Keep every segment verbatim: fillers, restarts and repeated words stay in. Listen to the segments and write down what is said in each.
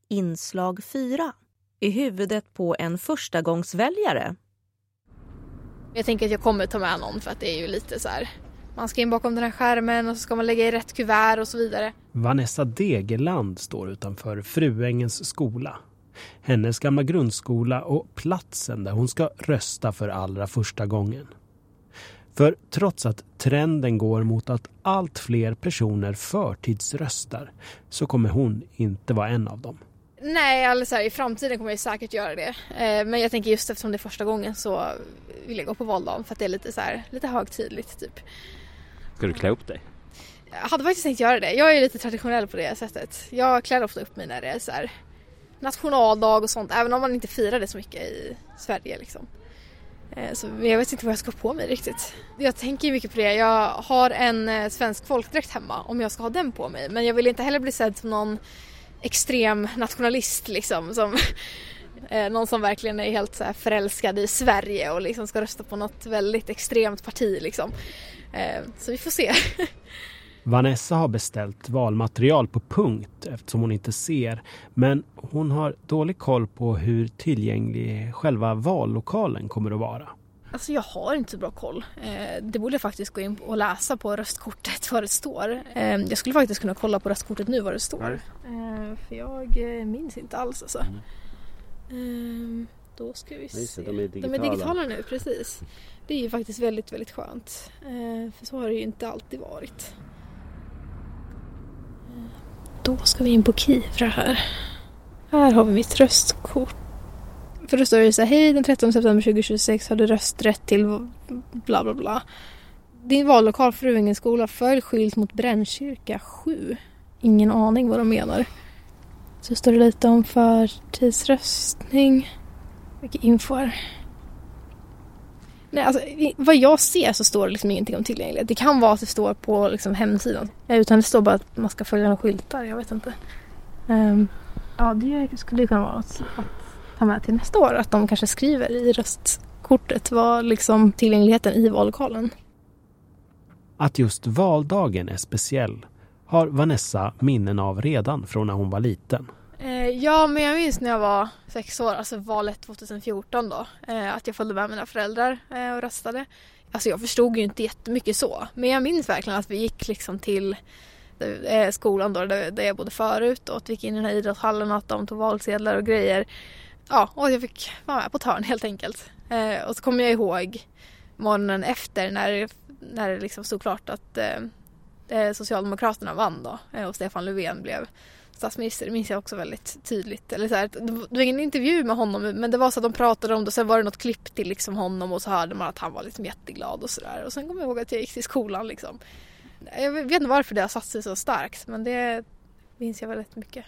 Inslag fyra. I huvudet på en förstagångsväljare. Jag tänker att jag kommer ta med någon för att det är ju lite så här. Man ska in bakom den här skärmen och så ska man lägga i rätt kuvert och så vidare. Vanessa Degerland står utanför Fruängens skola. Hennes gamla grundskola och platsen där hon ska rösta för allra första gången. För trots att trenden går mot att allt fler personer förtidsröstar så kommer hon inte vvara en av dem. Nej, alltså här, i framtiden kommer jag säkert göra det. Eh, men jag tänker just eftersom det är första gången så vill jag gå på valdagen för att det är lite, så här, lite högtidligt typ. Ska du klä upp dig? Jag hade faktiskt tänkt göra det. Jag är lite traditionell på det sättet. Jag klär ofta upp mig när det är så här nationaldag och sånt. Även om man inte firar det så mycket i Sverige liksom. Så jag vet inte vad jag ska på mig riktigt. Jag tänker mycket på det. Jag har en svensk folkdräkt hemma om jag ska ha den på mig. Men jag vill inte heller bli sedd som någon extrem nationalist liksom. Som, någon som verkligen är helt så här förälskad i Sverige och liksom ska rösta på något väldigt extremt parti liksom. Så vi får se. Vanessa har beställt valmaterial på punkt eftersom hon inte ser. Men hon har dålig koll på hur tillgänglig själva vallokalen kommer att vara. Alltså jag har inte så bra koll. Det borde jag faktiskt gå in och läsa på röstkortet vad det står. Jag skulle faktiskt kunna kolla på röstkortet nu vad det står. Nej. För jag minns inte alls alltså. Mm. Då ska vi se. De är digitala. De är digitala nu, precis. Det är ju faktiskt väldigt, väldigt skönt. För så har det ju inte alltid varit. Då ska vi in på Key för det här. Här har vi mitt röstkort. För då står det så här: hej, den trettonde september tjugohundratjugosex har du rösträtt till bla bla bla. Din vallokal Fruängens skola följ skylt mot Brännkyrka sju. Ingen aning vad de menar. Så står det lite om förtidsröstning. Vilket info är. Nej, alltså, vad jag ser så står det liksom ingenting om tillgänglighet. Det kan vara att det står på liksom hemsidan. Utan det står bara att man ska följa några skyltar. Jag vet inte. Um, ja, det skulle kunna vara att, att ta med till nästa år. Att de kanske skriver i röstkortet vad liksom tillgängligheten i vallokalen. Att just valdagen är speciell har Vanessa minnen av redan från när hon var liten. Ja, men jag minns när jag var sex år, alltså valet tjugohundrafjorton då, att jag följde med mina föräldrar och röstade. Alltså jag förstod ju inte jättemycket så, men jag minns verkligen att vi gick liksom till skolan då, där jag bodde förut, och att vi gick in i den här idrottshallen och att de tog valsedlar och grejer. Ja, och jag fick vara med på törn helt enkelt. Och så kommer jag ihåg morgonen efter när, när det liksom stod klart att Socialdemokraterna vann då, och Stefan Löfven blev statsminister. Det minns jag också väldigt tydligt. Eller så här, det var ingen intervju med honom, men det var så att de pratade om det och sen var det något klipp till liksom honom och så hörde man att han var liksom jätteglad och sådär. Och sen kom jag ihåg att jag gick till skolan liksom. Jag vet inte varför det har satt sig så starkt, men det minns jag väldigt mycket.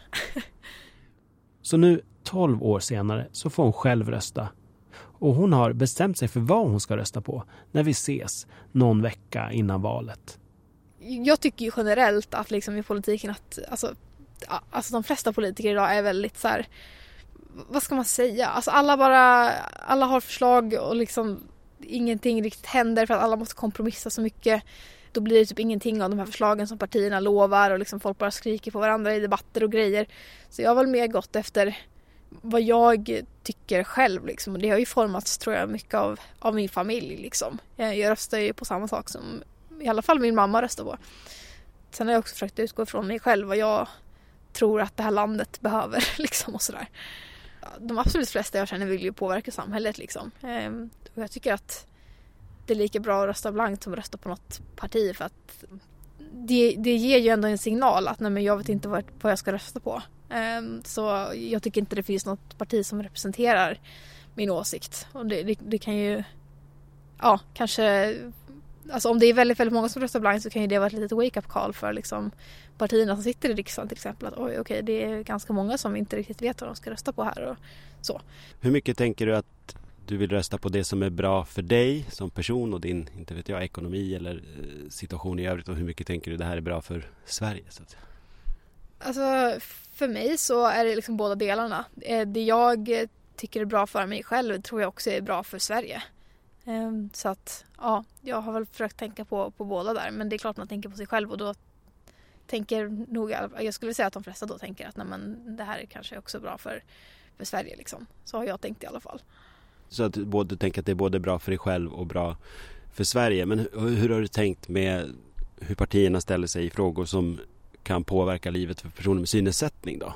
Så nu, tolv år senare, så får hon själv rösta. Och hon har bestämt sig för vad hon ska rösta på när vi ses någon vecka innan valet. Jag tycker ju generellt att liksom i politiken att alltså, alltså de flesta politiker idag är väldigt så här, vad ska man säga? Alltså alla bara, alla har förslag och liksom ingenting riktigt händer för att alla måste kompromissa så mycket. Då blir det typ ingenting av de här förslagen som partierna lovar och liksom folk bara skriker på varandra i debatter och grejer. Så jag har väl mer gått efter vad jag tycker själv liksom. Och det har ju formats, tror jag, mycket av, av min familj liksom. Jag, jag röstar ju på samma sak som i alla fall min mamma röstar på. Sen har jag också försökt utgå från mig själv vad jag tror att det här landet behöver liksom och sådär. De absolut flesta jag känner vill ju påverka samhället liksom. Och jag tycker att det är lika bra att rösta blankt som att rösta på något parti, för att det, det ger ju ändå en signal att nej, men jag vet inte vad, vad jag ska rösta på. Så jag tycker inte det finns något parti som representerar min åsikt. Och det, det, det kan ju ja, kanske alltså om det är väldigt, väldigt många som röstar blankt så kan ju det vara ett litet wake-up call för liksom partierna som sitter i riksdagen till exempel. Att oj, okej, det är ganska många som inte riktigt vet vad de ska rösta på här och så. Hur mycket tänker du att du vill rösta på det som är bra för dig som person och din, inte vet jag, ekonomi eller situation i övrigt, och hur mycket tänker du det här är bra för Sverige så att säga? Alltså för mig så är det liksom båda delarna. Det jag tycker är bra för mig själv tror jag också är bra för Sverige. Så att ja, jag har väl försökt tänka på, på båda där, men det är klart man tänker på sig själv och då tänker nog, jag skulle säga att de flesta då tänker att nej, men det här är kanske också bra för, för Sverige liksom. Så har jag tänkt i alla fall. Så att du tänker att det är både bra för dig själv och bra för Sverige. Men hur, hur har du tänkt med hur partierna ställer sig i frågor som kan påverka livet för personer med synnedsättning då?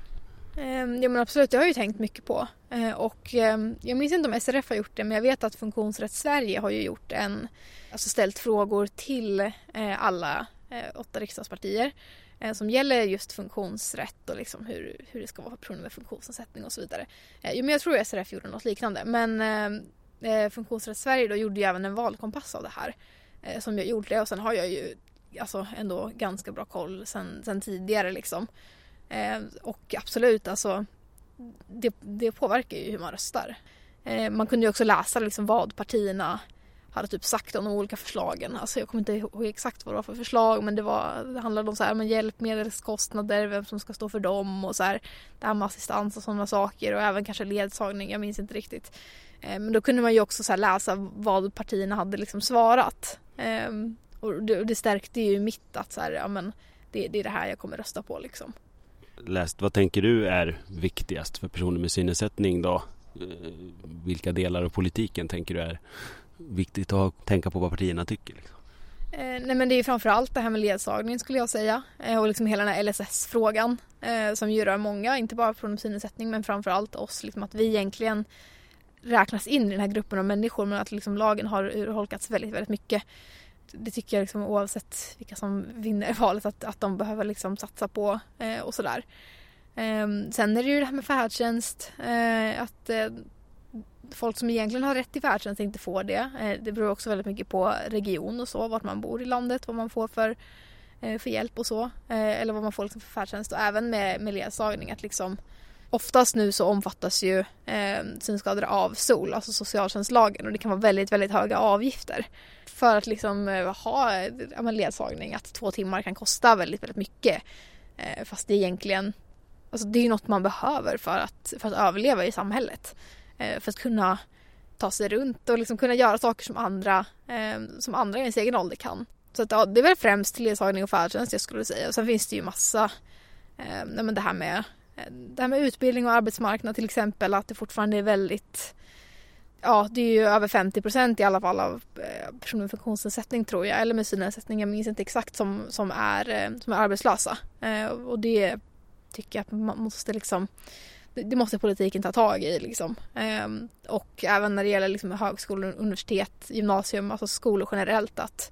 Ja men absolut, jag har ju tänkt mycket på. Och jag minns inte om S R F har gjort det, men jag vet att Funktionsrätt Sverige har ju gjort en, alltså ställt frågor till alla åtta riksdagspartier som gäller just funktionsrätt och liksom hur, hur det ska vara för personer med funktionsnedsättning och så vidare. Jo, men jag tror att S R F gjorde något liknande. Men eh, Funktionsrätt Sverige då gjorde ju även en valkompass av det här eh, som jag gjorde. Och sen har jag ju alltså ändå ganska bra koll sen, sen tidigare liksom. Eh, och absolut, alltså det, det påverkar ju hur man röstar. Eh, man kunde ju också läsa liksom vad partierna hade typ sagt om de olika förslagen. Alltså jag kommer inte ihåg exakt vad det var för förslag, men det, var, det handlade om så här, men hjälpmedelskostnader, vem som ska stå för dem och så här, det här med assistans och sådana saker och även kanske ledsagning, jag minns inte riktigt. Eh, men då kunde man ju också så här läsa vad partierna hade liksom svarat. Eh, och det, det stärkte ju mitt att så här, ja, men det, det är det här jag kommer rösta på liksom. Läst, vad tänker du är viktigast för personer med synnedsättning då? Eh, vilka delar av politiken tänker du är viktigt att tänka på vad partierna tycker? Liksom? Eh, nej men det är ju framförallt det här med ledsagning skulle jag säga. Eh, och liksom hela den här L S S-frågan eh, som ju rör många, inte bara från synnedsättning men framförallt oss. Liksom att vi egentligen räknas in i den här gruppen av människor, men att liksom lagen har urholkats väldigt, väldigt mycket. Det tycker jag liksom, oavsett vilka som vinner valet att, att de behöver liksom satsa på eh, och sådär. Eh, sen är det ju det här med färdtjänst. Eh, att eh, folk som egentligen har rätt till färdtjänst inte får det. Eh, det beror också väldigt mycket på region och så, vart man bor i landet, vad man får för, eh, för hjälp och så. Eh, eller vad man får liksom för färdtjänst. Och även med, med ledsagning att liksom oftast nu så omfattas ju eh, synskadade av S O L, alltså socialtjänstlagen, och det kan vara väldigt, väldigt höga avgifter för att liksom eh, ha ja, men ledsagning, att två timmar kan kosta väldigt, väldigt mycket. Eh, fast det är egentligen, alltså det är ju något man behöver för att, för att överleva i samhället. Eh, för att kunna ta sig runt och liksom kunna göra saker som andra, eh, som andra i ens egen ålder kan. Så att, ja, det är väl främst ledsagning och färdtjänst jag skulle säga. Och sen finns det ju massa, eh, nej, men det här med Det här med utbildning och arbetsmarknad till exempel, att det fortfarande är väldigt, ja det är ju över femtio procent i alla fall av personer med funktionsnedsättning tror jag, eller med synnedsättning, jag minns inte exakt, som, som, är, som är arbetslösa. Och det tycker jag att man måste liksom, det måste politiken ta tag i liksom. Och även när det gäller liksom högskolor, universitet, gymnasium, alltså skolor generellt, att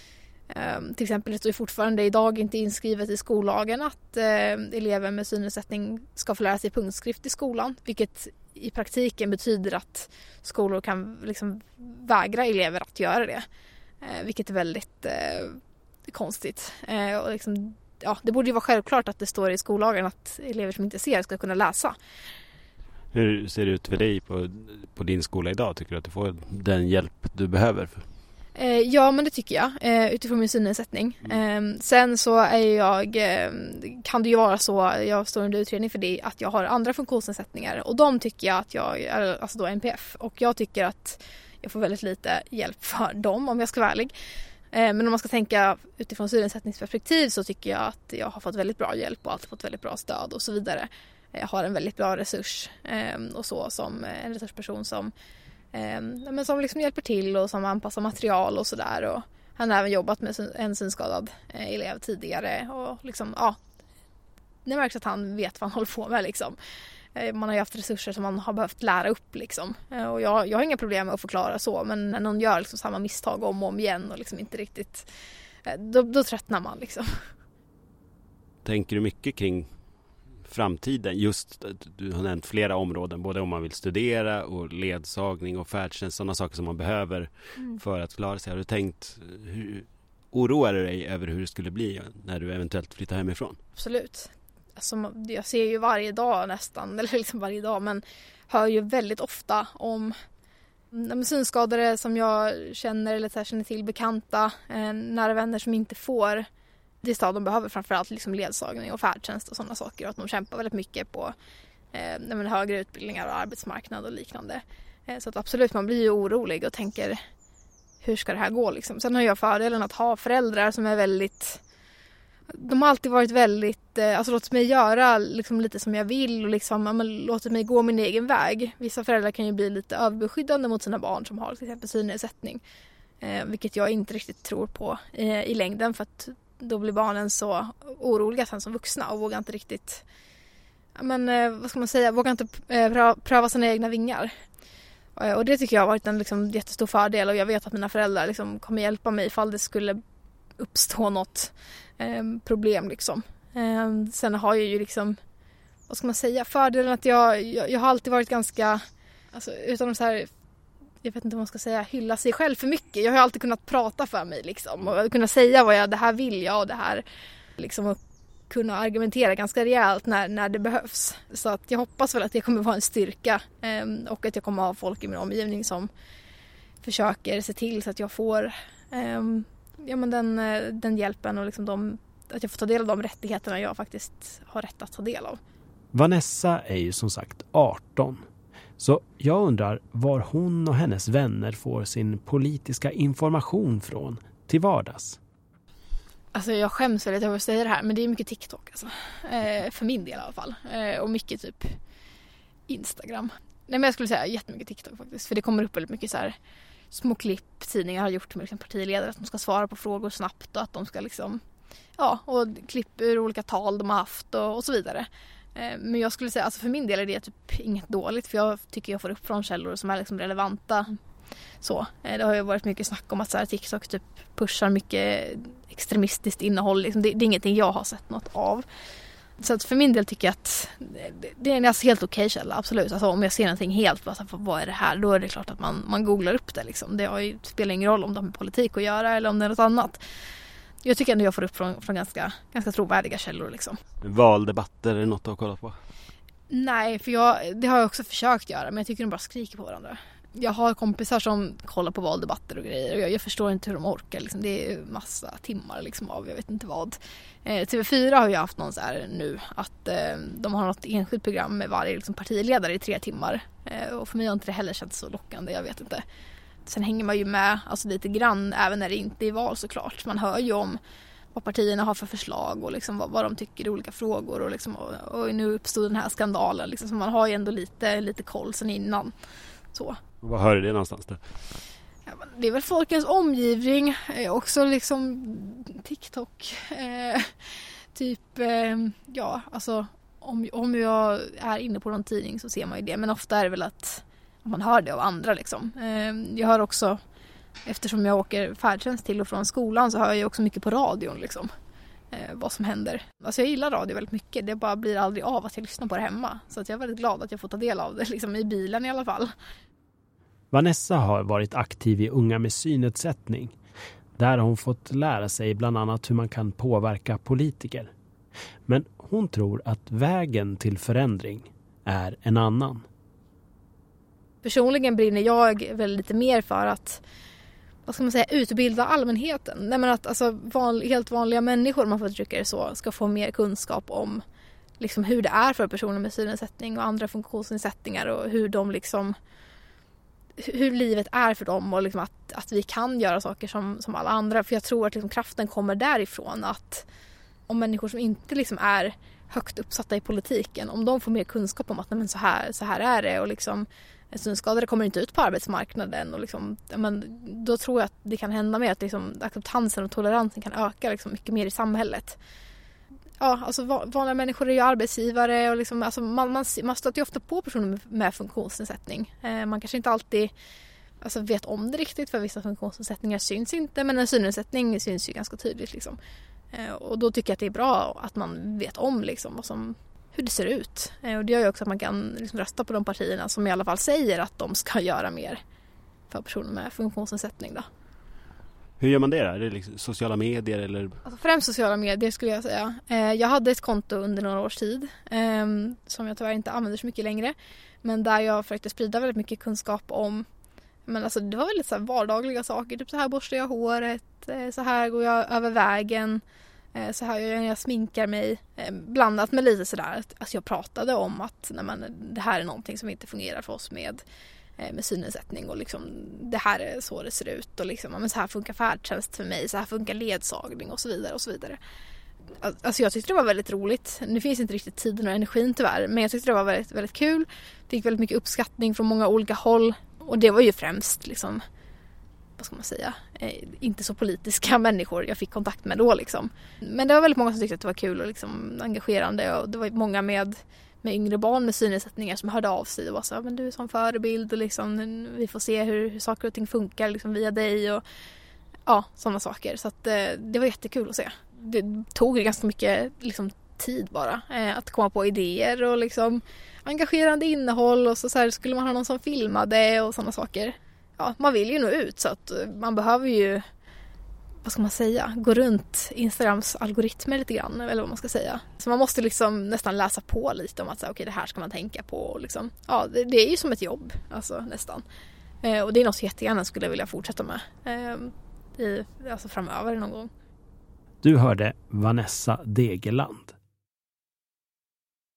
Um, till exempel det står fortfarande idag inte inskrivet i skollagen att uh, elever med synnedsättning ska få lära sig punktskrift i skolan, vilket i praktiken betyder att skolor kan liksom vägra elever att göra det, uh, vilket är väldigt uh, konstigt. Uh, och liksom, ja, det borde ju vara självklart att det står i skollagen att elever som inte ser ska kunna läsa. Hur ser det ut för dig på, på din skola idag? Tycker du att du får den hjälp du behöver för? Ja, men det tycker jag, utifrån min synnedsättning. Mm. Sen så är jag, kan det ju vara så, jag står under utredning för det, att jag har andra funktionsnedsättningar. Och de tycker jag att jag, alltså då N P F, och jag tycker att jag får väldigt lite hjälp för dem om jag ska vara ärlig. Men om man ska tänka utifrån synnedsättningsperspektiv så tycker jag att jag har fått väldigt bra hjälp och alltid fått väldigt bra stöd och så vidare. Jag har en väldigt bra resurs och så, som en resursperson som Eh, men som liksom hjälper till och som anpassar material och sådär. Och han har även jobbat med en synskadad eh, elev tidigare. Och liksom, ja, det märks att han vet vad han håller på med liksom. Eh, man har ju haft resurser som man har behövt lära upp liksom. Eh, och jag, jag har inga problem med att förklara så. Men när någon gör liksom samma misstag om och om igen och liksom inte riktigt, eh, då, då tröttnar man liksom. Tänker du mycket kring framtiden? Just, du har nämnt flera områden, både om man vill studera och ledsagning och färdtjänst, sådana saker som man behöver mm. för att klara sig. Har du tänkt, hur, oroar du dig över hur det skulle bli när du eventuellt flyttar hemifrån? Absolut. Alltså, jag ser ju varje dag nästan, eller liksom varje dag, men hör ju väldigt ofta om de synskadade som jag känner eller så här, känner till, bekanta, eh, nära vänner som inte får det stöd de behöver, framförallt liksom ledsagning och färdtjänst och sådana saker, och att de kämpar väldigt mycket på eh, högre utbildningar och arbetsmarknad och liknande. Eh, så att absolut, man blir ju orolig och tänker, hur ska det här gå liksom? Sen har jag fördelen att ha föräldrar som är väldigt, de har alltid varit väldigt, alltså låtit mig göra liksom lite som jag vill och liksom, ja, men, låtit mig gå min egen väg. Vissa föräldrar kan ju bli lite överbeskyddande mot sina barn som har till exempel synnedsättning. Eh, vilket jag inte riktigt tror på eh, i längden, för att då blir barnen så oroliga sen som vuxna och vågar inte riktigt, ja, men, eh, vad ska man säga, vågar inte eh, pröva sina egna vingar. Eh, och det tycker jag har varit en liksom, jättestor fördel, och jag vet att mina föräldrar liksom, kommer hjälpa mig ifall det skulle uppstå något eh, problem liksom. Eh, sen har jag ju liksom, vad ska man säga, fördelen att jag, jag, jag har alltid varit ganska, alltså, utan så här, jag vet inte vad man ska säga, hylla sig själv för mycket. Jag har alltid kunnat prata för mig liksom, och kunnat säga vad jag, det här vill jag och det här liksom, och kunna argumentera ganska rejält när, när det behövs. Så att jag hoppas väl att det kommer vara en styrka, eh, och att jag kommer ha folk i min omgivning som försöker se till så att jag får eh, ja, men den, den hjälpen och liksom de, att jag får ta del av de rättigheterna jag faktiskt har rätt att ta del av. Vanessa är ju som sagt arton. Så jag undrar var hon och hennes vänner får sin politiska information från till vardags. Alltså jag skäms väldigt över att säga det här, men det är mycket TikTok alltså. Eh, för min del i alla fall. Eh, och mycket typ Instagram. Nej, men jag skulle säga jättemycket TikTok faktiskt. För det kommer upp väldigt mycket så här små klipp tidningar har gjort med liksom partiledare, att de ska svara på frågor snabbt och att de ska liksom, ja, och klipp ur olika tal de har haft och, och så vidare. Men jag skulle säga, alltså för min del är det typ inget dåligt, för jag tycker jag får upp från källor som är liksom relevanta. Så, det har ju varit mycket snack om att så här, TikTok typ pushar mycket extremistiskt innehåll. Liksom, det, det är ingenting jag har sett något av. Så att för min del tycker jag att det, det är en alltså helt okej källa, absolut. Alltså om jag ser någonting helt, bara, vad är det här? Då är det klart att man, man googlar upp det. Liksom. Det har ju, spelar ingen roll om det har med politik att göra eller om det är något annat. Jag tycker ändå jag får upp från, från ganska, ganska trovärdiga källor. Liksom. Valdebatter, är det något du har kollat på? Nej, för jag, det har jag också försökt göra, men jag tycker de bara skriker på varandra. Jag har kompisar som kollar på valdebatter och grejer, och jag, jag förstår inte hur de orkar. Liksom. Det är massa timmar liksom, av jag vet inte vad. Eh, T V fyra har ju haft någon så här nu att eh, de har något enskilt program med varje liksom, partiledare i tre timmar. Eh, och för mig har inte det heller känts så lockande, jag vet inte. Sen hänger man ju med alltså, lite grann även när det inte är val såklart. Man hör ju om vad partierna har för förslag och liksom, vad, vad de tycker i olika frågor. Och, liksom, och, och nu uppstod den här skandalen. Liksom, så man har ju ändå lite, lite koll sen innan. Så. Vad hör du det någonstans då? Ja, det är väl folkens omgivning. Eh, också liksom TikTok. Eh, typ, eh, ja, alltså om, om jag är inne på någon tidning så ser man ju det. Men ofta är det väl att man hör det av andra liksom. Eh, jag hör också, eftersom jag åker färdtjänst till och från skolan, så hör jag också mycket på radion liksom. Eh, vad som händer. Alltså jag gillar radio väldigt mycket. Det bara blir aldrig av att jag lyssnar på det hemma. Så att jag är väldigt glad att jag får ta del av det liksom, i bilen i alla fall. Vanessa har varit aktiv i Unga med synnedsättning. Där har hon fått lära sig bland annat hur man kan påverka politiker. Men hon tror att vägen till förändring är en annan. Personligen brinner jag väl lite mer för att, vad ska man säga, utbilda allmänheten. Nej, men att alltså, van, helt vanliga människor, man får uttrycka det så, ska få mer kunskap om liksom, hur det är för personer med synnedsättning och andra funktionsnedsättningar, och hur de liksom, hur livet är för dem, och liksom att, att vi kan göra saker som, som alla andra. För jag tror att liksom, kraften kommer därifrån, att om människor som inte liksom, är högt uppsatta i politiken, om de får mer kunskap om att nej, men så, här, så här är det, och liksom, synskadade kommer inte ut på arbetsmarknaden, och liksom, men då tror jag att det kan hända mer att liksom, acceptansen och toleransen kan öka liksom, mycket mer i samhället. Ja, alltså vanliga människor är ju arbetsgivare, och liksom, alltså, man, man, man stöter ju ofta på personer med, med funktionsnedsättning. Eh, man kanske inte alltid alltså, vet om det riktigt, för vissa funktionsnedsättningar syns inte, men en synnedsättning syns ju ganska tydligt. Liksom. Eh, och då tycker jag att det är bra att man vet om liksom, vad som, hur det ser ut. Eh, och det gör ju också att man kan liksom, rösta på de partierna som i alla fall säger att de ska göra mer för personer med funktionsnedsättning då. Hur gör man det då? Är det liksom sociala medier eller? Alltså främst sociala medier skulle jag säga. Eh, jag hade ett konto under några års tid eh, som jag tyvärr inte använder så mycket längre. Men där jag försökte sprida väldigt mycket kunskap om, men alltså det var väldigt så här vardagliga saker. Typ så här borstar jag håret, eh, så här går jag över vägen, eh, så här gör jag när jag sminkar mig. Eh, blandat med lite sådär att alltså jag pratade om att nej men, det här är någonting som inte fungerar för oss med med synnedsättning, och liksom, det här är så det ser ut, och liksom, men så här funkar färdtjänst för mig, så här funkar ledsagning och så vidare och så vidare. Alltså jag tyckte det var väldigt roligt. Nu finns inte riktigt tiden och energin tyvärr. Men jag tyckte det var väldigt, väldigt kul. Fick väldigt mycket uppskattning från många olika håll. Och det var ju främst liksom, vad ska man säga, eh, inte så politiska människor jag fick kontakt med då liksom. Men det var väldigt många som tyckte att det var kul och liksom engagerande. Och det var många med, med yngre barn med synnedsättningar som hörde av sig och var så, men du är som förebild och liksom, vi får se hur, hur saker och ting funkar liksom via dig och ja, sådana saker. Så att, eh, det var jättekul att se. Det tog ganska mycket liksom, tid bara eh, att komma på idéer och liksom engagerande innehåll och så, så här, skulle man ha någon som filmade och sådana saker. Ja, man vill ju nå ut så att man behöver ju, vad ska man säga, gå runt Instagrams algoritmer lite grann eller vad man ska säga. Så man måste liksom nästan läsa på lite om att okej, okay, det här ska man tänka på och liksom, ja, det, det är ju som ett jobb alltså nästan. Eh, och det är något jättegärna skulle jag vilja fortsätta med eh, i, alltså framöver någon gång. Du hörde Vanessa Degerland.